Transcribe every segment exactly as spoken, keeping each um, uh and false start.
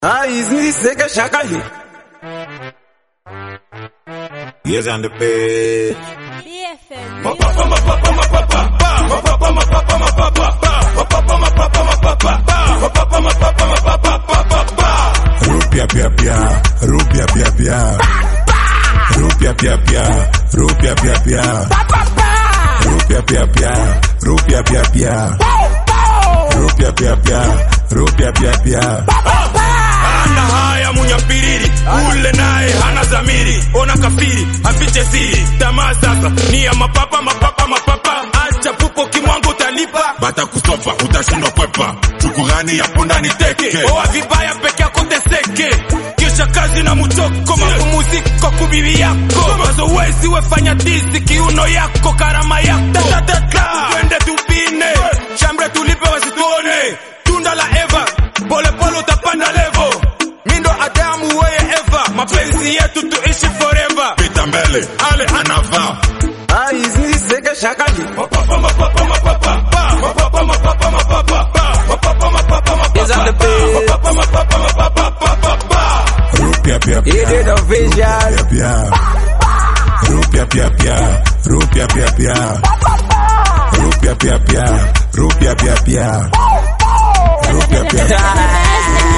Ah, easy, seka shakali. Yes, on the page. B F M. Ma papa, ma papa, ma papa, ma papa, ma papa, ma papa, ma papa, ma papa, ma papa, ma papa, ma papa, ma papa, papa. Rupia pia pia, rupia pia pia, rupia pia pia, rupia pia pia, rupia pia pia, rupia pia pia, rupia pia pia, rupia pia pia. Ana haya munyapiriri, ule naye hana zamiri, ona kafiri, afiche siri, tamaa sasa, ni ya mapapa, mapapa, mapapa, acha pupo kimwangu utalipa, bata kusopa, utashindwa kwepa, chukurani ya punda ni teke, owa vibaya peke yako teseke, kisha kazi na mutoko, mapumuziko kubibi yako, mazoezi wefanya tizi, kiuno yako, karama yako, tatatata, twende tupine, shambre tulipe wasituone, tunda la Eva, pole pole utapanda levo, mindo Adamu weye Eva, mapenzi yetu tuishi forever, pita mbele, ale anava. Ah, easy, seka shakali. Ma papa, ma papa, ma papa, ma papa, ma papa, ma papa, ma papa, ma papa, ma Yes, on the papa, page. ma papa, ma papa, ma papa, papa. Rupia pia He did a vision. pia, rupia pia pia, rupia pia pia, rupia pia pia, rupia pia pia, rupia pia pia.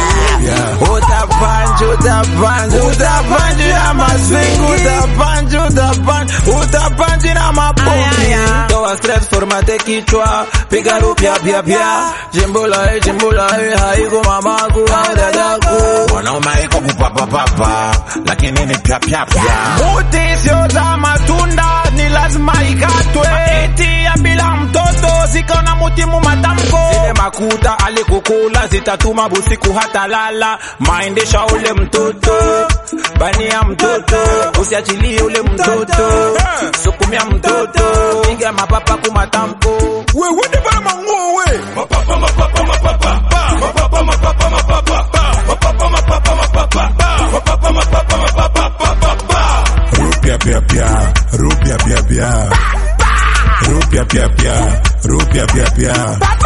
Utapanji, utapanji, utapanji na maswing, utapanji, utapanji, utapanji na mapoki. Toa stress formate kichwa, piga rupia pia pia. Jimbula e, jimbula e, haiko mamaku, dadaku. Wanaume iko kupapa papa, lakini ni pia pia pia. Muti sio za matunda, ni lazima ikatwe. Eti ya bila mtoto, ziko na muti mumatamko. Zile makuta alikukula, zitatuma busiku hata lala. Maendesha ule mtoto, bania mtoto, usiachilie ule mtoto, sukumia mtoto, piga mapapa kumatamko. We wende bara manguo we. Mapapa, mapapa, mapapa, mapapa, mapapa, mapapa, mapapa, mapapa, mapapa, mapapa, mapapa, mapapa, mapapa. Rupia pia pia, rupia pia pia, rupia pia pia, rupia pia pia,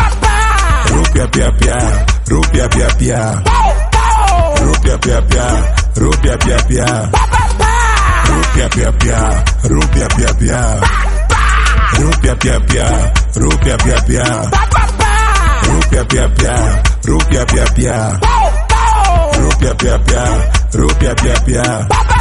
rupia pia pia, rupia pia pia, rupia pia pia, rupia pia pia, rupia pia pia, rupia pia pia, rupia pia pia, rupia pia pia, rupia pia pia, rupia pia pia, rupia pia pia, rupia pia pia.